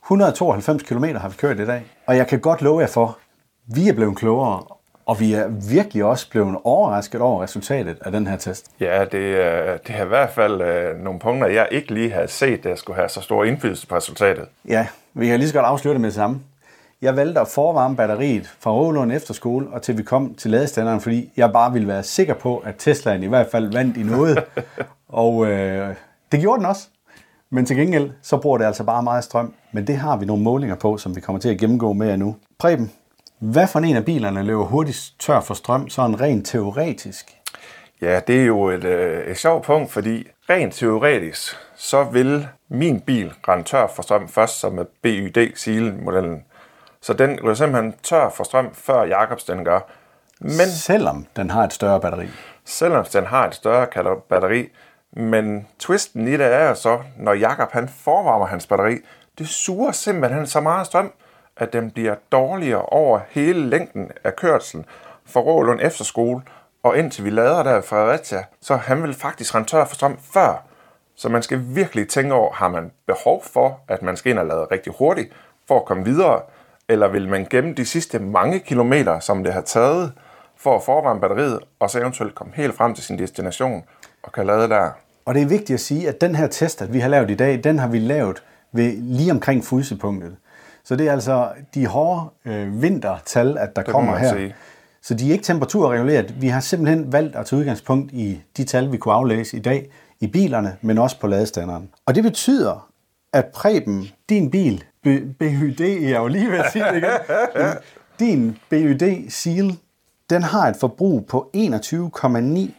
192 km har vi kørt i dag. Og jeg kan godt love jer for, vi er blevet klogere, og vi er virkelig også blevet overrasket over resultatet af den her test. Ja, det er i hvert fald nogle punkter, jeg ikke lige havde set, der skulle have så stor indflydelse på resultatet. Ja, vi kan lige så godt afsløre det med det samme. Jeg valgte at forvarme batteriet fra Rålund Efterskole, og til vi kom til ladestanderen, fordi jeg bare ville være sikker på, at Teslaen i hvert fald vandt i noget. Og det gjorde den også. Men til gengæld, så bruger det altså bare meget strøm. Men det har vi nogle målinger på, som vi kommer til at gennemgå med jer nu. Preben, hvad for en af bilerne løber hurtigst tør for strøm, sådan rent teoretisk? Ja, det er jo et sjovt punkt, fordi rent teoretisk, så vil min bil rende tør for strøm først, som er BYD Seal-modellen. Så den ryger simpelthen tør for strøm, før Jacobs den gør. Men selvom den har et større batteri? Selvom den har et større batteri. Men twisten i det er jo så, når Jakob han forvarmer hans batteri, det suger simpelthen så meget strøm, at den bliver dårligere over hele længden af kørslen fra Rålund Efterskole og indtil vi lader der i Fredericia. Så han vil faktisk rende tør for strøm før. Så man skal virkelig tænke over, har man behov for, at man skal ind og lade rigtig hurtigt for at komme videre, eller vil man gemme de sidste mange kilometer, som det har taget for at forvarme batteriet, og så eventuelt komme helt frem til sin destination og kan lade der. Og det er vigtigt at sige, at den her test, at vi har lavet i dag, den har vi lavet ved lige omkring frysepunktet. Så det er altså de hårde vintertal, at der kommer her. Sige. Så de er ikke temperaturreguleret. Vi har simpelthen valgt at tage udgangspunkt i de tal, vi kunne aflæse i dag i bilerne, men også på ladestanderen. Og det betyder, at Preben, din bil, BYD, jeg jo lige ved at sige det igen, din BYD Seal, den har et forbrug på 21,9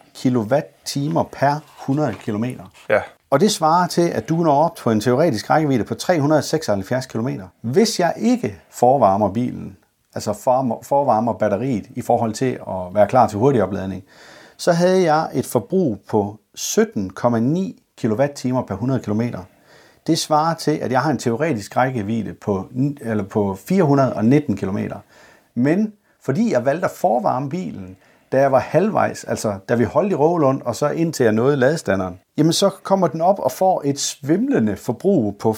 kWh per 100 km. Ja. Og det svarer til, at du når op på en teoretisk rækkevidde på 376 km. Hvis jeg ikke forvarmer bilen, altså forvarmer batteriet i forhold til at være klar til hurtig opladning, så havde jeg et forbrug på 17,9 kWh per 100 km. Det svarer til, at jeg har en teoretisk rækkevidde på 419 km. Men fordi jeg valgte at forvarme bilen, da jeg var halvvejs, altså da vi holdt i Rålund, og så indtil jeg nåede ladestanderen, jamen så kommer den op og får et svimlende forbrug på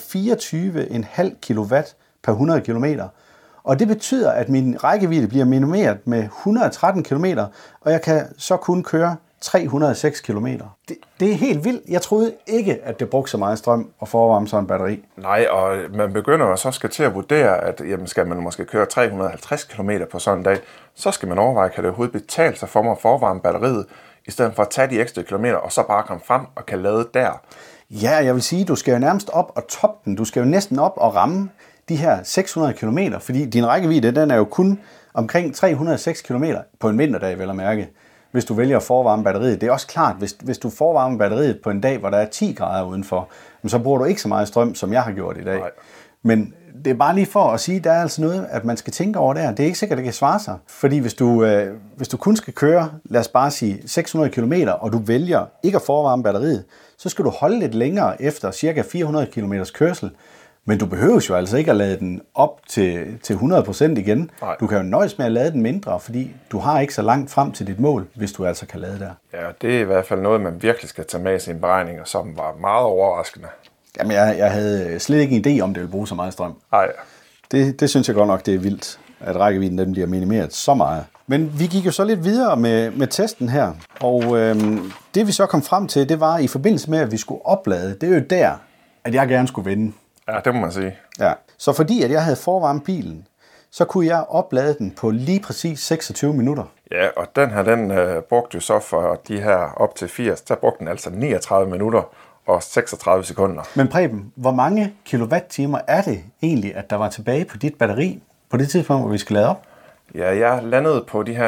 24,5 kW per 100 km. Og det betyder, at min rækkevidde bliver minimeret med 113 km, og jeg kan så kun køre 306 km. Det er helt vildt. Jeg troede ikke, at det brugte så meget strøm at forvarme sådan en batteri. Nej, og man begynder jo så skal til at vurdere, at jamen, skal man måske køre 350 km på sådan en dag, så skal man overveje, kan det overhovedet betale sig for mig at forvarme batteriet, i stedet for at tage de ekstra kilometer, og så bare komme frem og kan lade der. Ja, jeg vil sige, du skal jo nærmest op og toppe den. Du skal jo næsten op og ramme de her 600 km, fordi din rækkevidde, den er jo kun omkring 306 km på en vinterdag, vel at mærke, hvis du vælger at forvarme batteriet. Det er også klart, hvis du forvarmer batteriet på en dag, hvor der er 10 grader udenfor, så bruger du ikke så meget strøm, som jeg har gjort i dag. Nej. Men det er bare lige for at sige, at der er altså noget, at man skal tænke over der. Det er ikke sikkert, at det kan svare sig. Fordi hvis du kun skal køre, lad os bare sige 600 km, og du vælger ikke at forvarme batteriet, så skal du holde lidt længere efter cirka 400 km kørsel. Men du behøver jo altså ikke at lade den op til 100% igen. Nej. Du kan jo nøjes med at lade den mindre, fordi du har ikke så langt frem til dit mål, hvis du altså kan lade der. Ja, det er i hvert fald noget, man virkelig skal tage med i sine beregninger, som var meget overraskende. Jamen, jeg havde slet ikke en idé om, det ville bruge så meget strøm. Nej. Det synes jeg godt nok, det er vildt, at rækkevidden den bliver minimeret så meget. Men vi gik jo så lidt videre med testen her, og det vi så kom frem til, det var i forbindelse med, at vi skulle oplade, det er jo der, at jeg gerne skulle vinde. Ja, det må man sige. Ja. Så fordi at jeg havde forvarmet bilen, så kunne jeg oplade den på lige præcis 26 minutter. Ja, og den her, den brugte jo så for de her op til 80, der brugte den altså 39 minutter og 36 sekunder. Men Preben, hvor mange kilowatt-timer er det egentlig, at der var tilbage på dit batteri på det tidspunkt, hvor vi skal lade op? Ja, jeg landede på de her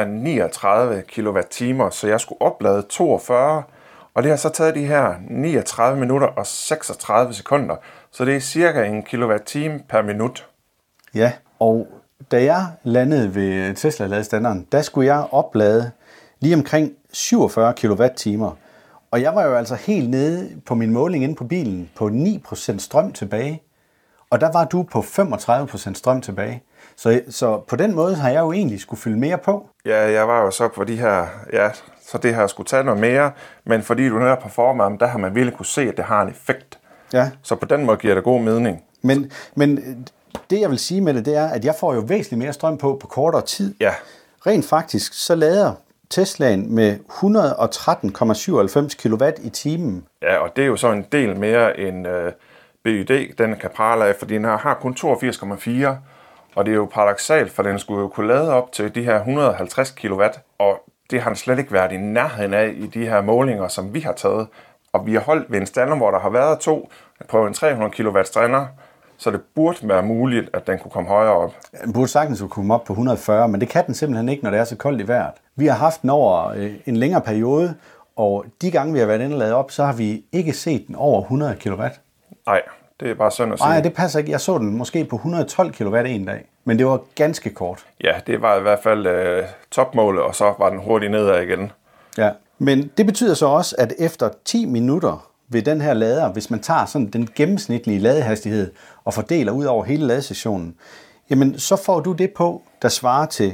39 kilowatt-timer, så jeg skulle oplade 42, og det har så taget de her 39 minutter og 36 sekunder, så det er cirka 1 kilowatt-time per minut. Ja, og da jeg landede ved Tesla-ladestanderen, der skulle jeg oplade lige omkring 47 kWh. Og jeg var jo altså helt nede på min måling inde på bilen på 9% strøm tilbage. Og der var du på 35% strøm tilbage. Så på den måde har jeg jo egentlig skulle fylde mere på. Ja, jeg var jo så på de her, så det her skulle tage noget mere, men fordi du netop performer, der har man virkelig kunne se, at det har en effekt. Ja. Så på den måde giver det god mening. Men det jeg vil sige med det er, at jeg får jo væsentligt mere strøm på kortere tid. Ja. Rent faktisk, så lader Teslaen med 113,97 kW i timen. Ja, og det er jo så en del mere end BYD, den kan prale af, fordi den har kun 82,4, og det er jo paradoksalt, for den skulle jo kunne lade op til de her 150 kW, og det har den slet ikke været i nærheden af i de her målinger, som vi har taget. Og vi har holdt ved en stander, hvor der har været 2 på en 300 kW stander, så det burde være muligt, at den kunne komme højere op. Den burde sagtens kunne komme op på 140, men det kan den simpelthen ikke, når det er så koldt i vejret. Vi har haft den over en længere periode, og de gange, vi har været inde og ladet op, så har vi ikke set den over 100 kW. Nej, det er bare synd at sige. Nej, det passer ikke. Jeg så den måske på 112 kW en dag, men det var ganske kort. Ja, det var i hvert fald topmålet, og så var den hurtigt nedad igen. Ja, men det betyder så også, at efter 10 minutter ved den her lader, hvis man tager sådan den gennemsnitlige ladehastighed og fordeler ud over hele ladestationen, jamen så får du det på, der svarer til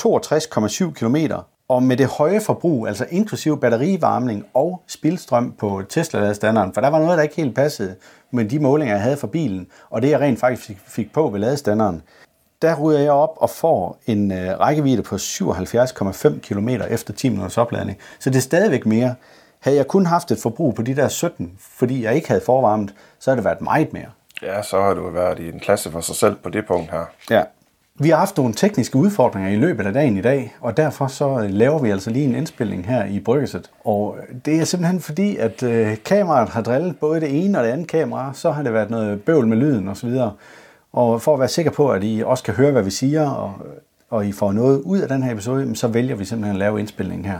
62,7 km. Og med det høje forbrug, altså inklusive batterivarmning og spildstrøm på Tesla-ladestandarden, for der var noget, der ikke helt passede med de målinger, jeg havde for bilen, og det jeg rent faktisk fik på ved ladestanderen, der ryger jeg op og får en rækkevidde på 77,5 km efter 10 minutters opladning. Så det er stadigvæk mere. Havde jeg kun haft et forbrug på de der 17, fordi jeg ikke havde forvarmet, så havde det været meget mere. Ja, så har du været i en klasse for sig selv på det punkt her. Ja. Vi har haft nogle tekniske udfordringer i løbet af dagen i dag, og derfor så laver vi altså lige en indspilning her i Bryggerset. Og det er simpelthen fordi, at kameraet har drillet både det ene og det andet kamera, så har det været noget bøvl med lyden osv. Og for at være sikker på, at I også kan høre, hvad vi siger, og I får noget ud af den her episode, så vælger vi simpelthen at lave indspilningen her.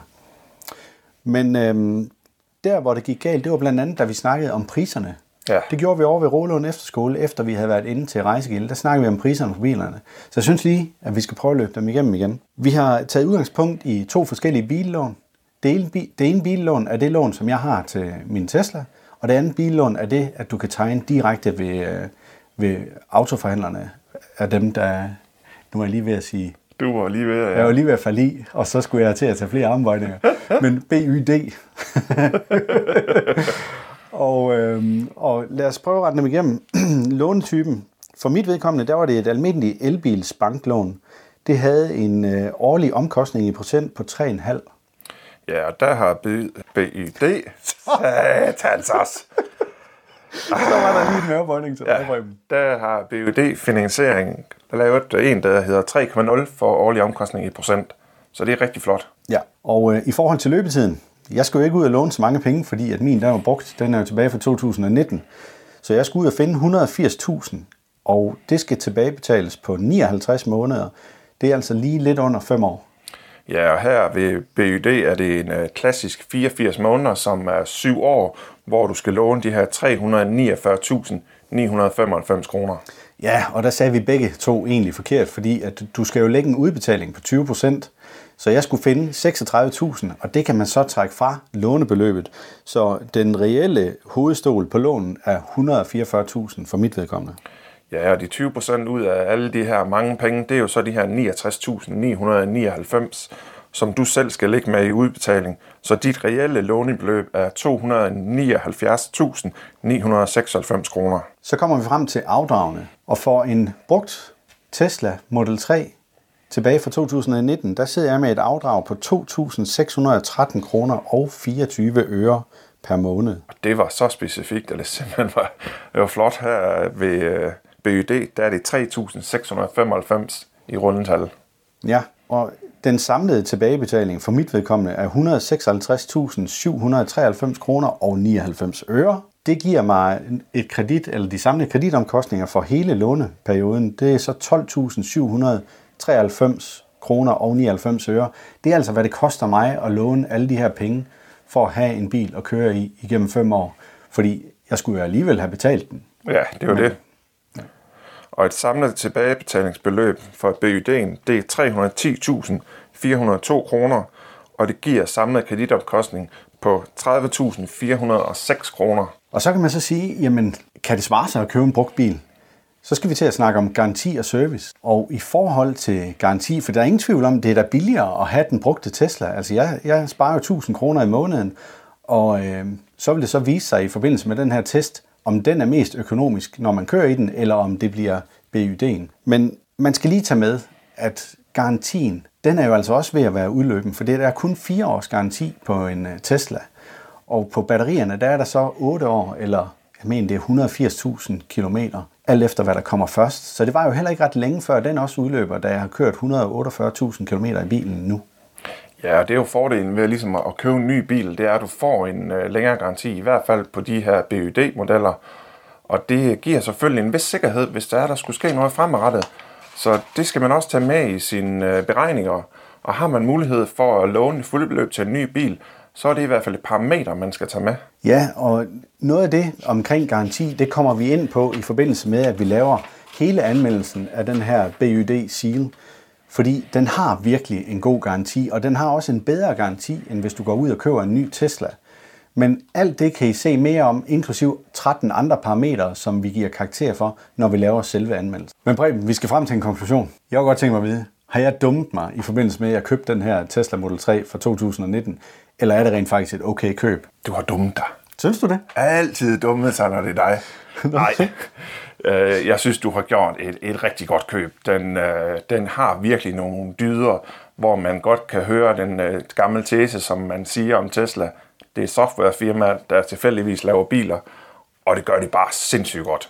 Men der, hvor det gik galt, det var blandt andet, da vi snakkede om priserne. Ja. Det gjorde vi over ved Rålund Efterskole, efter vi havde været inde til Rejsegilde. Der snakkede vi om priserne på bilerne. Så jeg synes lige, at vi skal prøve at løbe dem igennem igen. Vi har taget udgangspunkt i 2 forskellige billån. Det ene billån er det lån, som jeg har til min Tesla, og det andet billån er det, at du kan tegne direkte ved autoforhandlerne af dem, der... Nu er jeg lige ved at sige... Du var lige ved at... Jeg var lige ved at falde i, og så skulle jeg til at tage flere armbøjninger. Men BYD... Og lad os prøve at rette dem igennem. Lånetypen. For mit vedkommende, der var det et almindeligt elbils banklån. Det havde en årlig omkostning i procent på 3,5. Ja, og der har BYD satans os. Så var der lige en ørebøjning til drejbremmen. Der har BYD finansiering lavet en, der hedder 3,0 for årlig omkostning i procent. Så det er rigtig flot. Ja, og i forhold til løbetiden, jeg skulle jo ikke ud og låne så mange penge, fordi at min der var brugt, den er jo tilbage fra 2019. Så jeg skulle ud og finde 180.000, og det skal tilbagebetales på 59 måneder. Det er altså lige lidt under 5 år. Ja, og her ved BYD er det en klassisk 84 måneder, som er 7 år, hvor du skal låne de her 349.995 kroner. Ja, og der sagde vi begge to egentlig forkert, fordi at du skal jo lægge en udbetaling på 20%, så jeg skulle finde 36.000, og det kan man så trække fra lånebeløbet. Så den reelle hovedstol på lånen er 144.000 for mit vedkommende. Ja, og de 20% ud af alle de her mange penge, det er jo så de her 69.999, som du selv skal lægge med i udbetaling. Så dit reelle lånebeløb er 279.996 kroner. Så kommer vi frem til afdragene, og for en brugt Tesla Model 3 tilbage fra 2019, der sidder jeg med et afdrag på 2.613 kroner og 24 øre per måned. Og det var så specifikt, at det simpelthen var flot her ved BYD, der er det 3.695 i rundetal. Ja, og den samlede tilbagebetaling for mit vedkommende er 156.793 kroner og 99 øre. Det giver mig et kredit, eller de samlede kreditomkostninger for hele låneperioden, det er så 12.793 kroner og 99 øre. Det er altså, hvad det koster mig at låne alle de her penge for at have en bil at køre i igennem 5 år. Fordi jeg skulle jo alligevel have betalt den. Ja, det var det. Og et samlet tilbagebetalingsbeløb for BYD'en, det er 310.402 kroner, og det giver samlet kreditomkostning på 30.406 kroner. Og så kan man så sige, jamen, kan det svare sig at købe en brugt bil? Så skal vi til at snakke om garanti og service. Og i forhold til garanti, for der er ingen tvivl om, det er da billigere at have den brugte Tesla. Altså jeg sparer jo 1.000 kroner i måneden, og så vil det så vise sig i forbindelse med den her test, om den er mest økonomisk, når man kører i den, eller om det bliver BYD'en. Men man skal lige tage med, at garantien, den er jo altså også ved at være udløben, for det er kun 4 års garanti på en Tesla. Og på batterierne, der er der så 8 år, eller jeg mener, det er 180.000 kilometer, alt efter hvad der kommer først. Så det var jo heller ikke ret længe før den også udløber, da jeg har kørt 148.000 kilometer i bilen nu. Ja, det er jo fordelen ved ligesom at købe en ny bil, det er, at du får en længere garanti, i hvert fald på de her BYD-modeller. Og det giver selvfølgelig en vis sikkerhed, hvis der skulle ske noget fremadrettet. Så det skal man også tage med i sine beregninger. Og har man mulighed for at låne et fuldbeløb til en ny bil, så er det i hvert fald et parameter, man skal tage med. Ja, og noget af det omkring garanti, det kommer vi ind på i forbindelse med, at vi laver hele anmeldelsen af den her BYD Seal. Fordi den har virkelig en god garanti, og den har også en bedre garanti, end hvis du går ud og køber en ny Tesla. Men alt det kan I se mere om, inklusiv 13 andre parametre, som vi giver karakter for, når vi laver selve anmeldelsen. Men Preben, vi skal frem til en konklusion. Jeg har godt tænkt mig at vide, har jeg dummet mig i forbindelse med, at jeg købte den her Tesla Model 3 fra 2019? Eller er det rent faktisk et okay køb? Du har dummet dig. Synes du det? Altid dummet sig, når det er dig. Nej. Jeg synes, du har gjort et rigtig godt køb. Den har virkelig nogle dyder, hvor man godt kan høre den gamle tese, som man siger om Tesla. Det er et softwarefirma, der tilfældigvis laver biler, og det gør de bare sindssygt godt.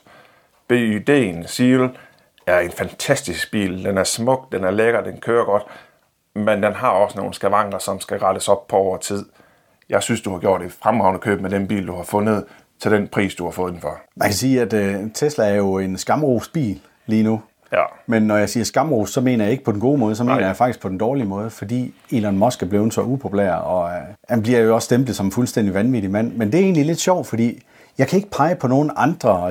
BYD'en Seal er en fantastisk bil. Den er smuk, den er lækker, den kører godt, men den har også nogle skavanker, som skal rettes op på over tid. Jeg synes, du har gjort et fremragende køb med den bil, du har fundet til den pris, du har fået den for. Man kan sige, at Tesla er jo en skamrost bil lige nu. Ja. Men når jeg siger skamrost, så mener jeg ikke på den gode måde, så mener jeg faktisk på den dårlige måde, fordi Elon Musk er blevet så upopulær, og han bliver jo også stemplet som en fuldstændig vanvittig mand. Men det er egentlig lidt sjovt, fordi jeg kan ikke pege på nogen andre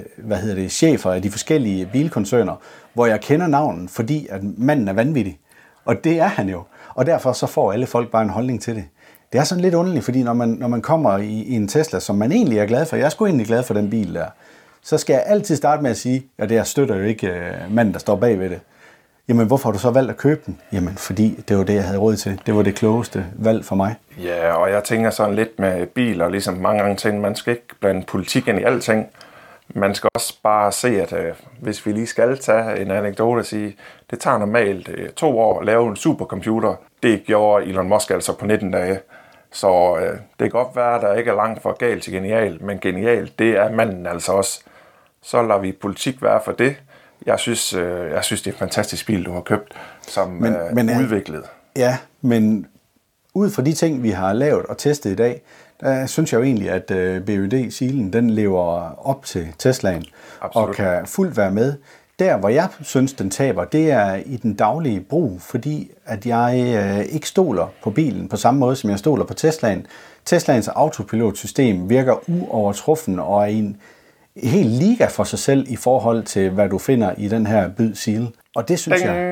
chefer af de forskellige bilkoncerner, hvor jeg kender navnen, fordi at manden er vanvittig. Og det er han jo. Og derfor så får alle folk bare en holdning til det. Det er sådan lidt underligt, fordi når man kommer i en Tesla, som man egentlig er glad for, jeg er sgu egentlig glad for den bil der, så skal jeg altid starte med at sige, at det jeg støtter jo ikke manden, der står bag ved det. Jamen, hvorfor har du så valgt at købe den? Jamen, fordi det var det, jeg havde råd til. Det var det klogeste valg for mig. Ja, og jeg tænker sådan lidt med biler, ligesom mange gange ting, man skal ikke blande politik ind i alting. Man skal også bare se, at hvis vi lige skal tage en anekdote og sige, det tager normalt 2 år at lave en supercomputer. Det gjorde Elon Musk altså på 19 dage. Så det kan godt være, at der ikke er langt fra galt til genial, men genial, det er manden altså også. Så lader vi politik være for det. Jeg synes, det er en fantastisk bil, du har købt, som er udviklet. Ja, men ud fra de ting, vi har lavet og testet i dag, der synes jeg jo egentlig, at BYD Sealen, den lever op til Teslaen. Absolut. Og kan fuldt være med. Der, hvor jeg synes, den taber, det er i den daglige brug, fordi at jeg ikke stoler på bilen på samme måde, som jeg stoler på Teslaen. Teslaens autopilotsystem virker uovertruffen og er en helt liga for sig selv i forhold til, hvad du finder i den her BYD Seal. Og det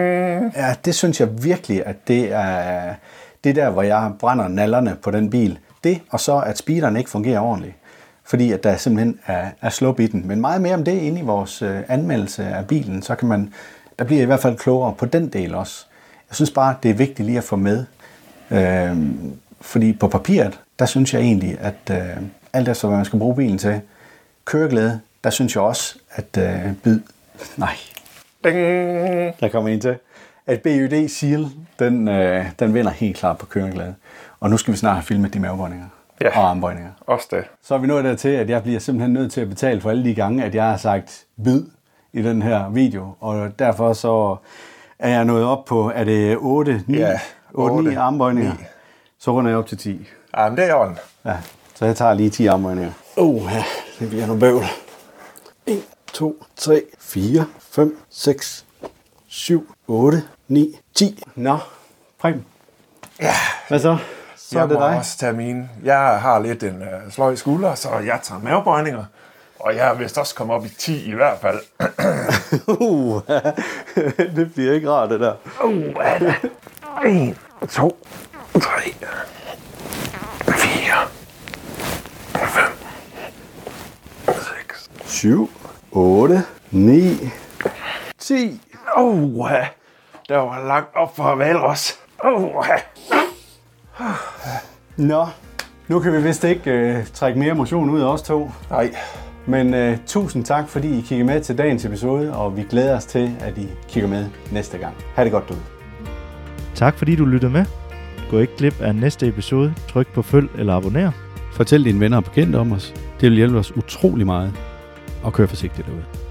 synes jeg virkelig, at det er der, hvor jeg brænder nallerne på den bil. Det, og så at speederen ikke fungerer ordentligt. Fordi at der simpelthen er slåb i den. Men meget mere om det inde i vores anmeldelse af bilen, så kan man, der bliver i hvert fald klogere på den del også. Jeg synes bare, det er vigtigt lige at få med. Fordi på papiret, der synes jeg egentlig, at alt efter hvad man skal bruge bilen til, køreglæde, der synes jeg også, at der kommer en til, at BYD Seal, den vinder helt klart på køreglæde. Og nu skal vi snart have filmet de mavebøjninger. Ja, og armbøjninger. Også det. Så er vi nået dertil, at jeg bliver simpelthen nødt til at betale for alle de gange, at jeg har sagt bid i den her video. Og derfor så er jeg nået op på, er det 8-9 armbøjninger? 9. Så runder jeg op til 10. Ja, men det er orden. Ja, så jeg tager lige 10 armbøjninger. Det bliver noget bøvl. 1, 2, 3, 4, 5, 6, 7, 8, 9, 10. Nå, Preben. Ja. Hvad så? Så jeg er det må dig. Også tage mine. Jeg har lidt en sløj skulder, så jeg tager mavebøjninger. Og jeg er vist også kommet op i 10 i hvert fald. Det bliver ikke rart, det der. 1, 2, 3, 4, 5, 6, 7, 8, 9, 10. der var langt op for Hvalros. Nå, nu kan vi vist ikke trække mere motion ud af os to. Nej. Men tusind tak, fordi I kigger med til dagens episode, og vi glæder os til, at I kigger med næste gang. Ha' det godt derude. Tak fordi du lyttede med. Gå ikke glip af næste episode. Tryk på følg eller abonner. Fortæl dine venner og bekendte om os. Det vil hjælpe os utrolig meget. Og kør forsigtigt derude.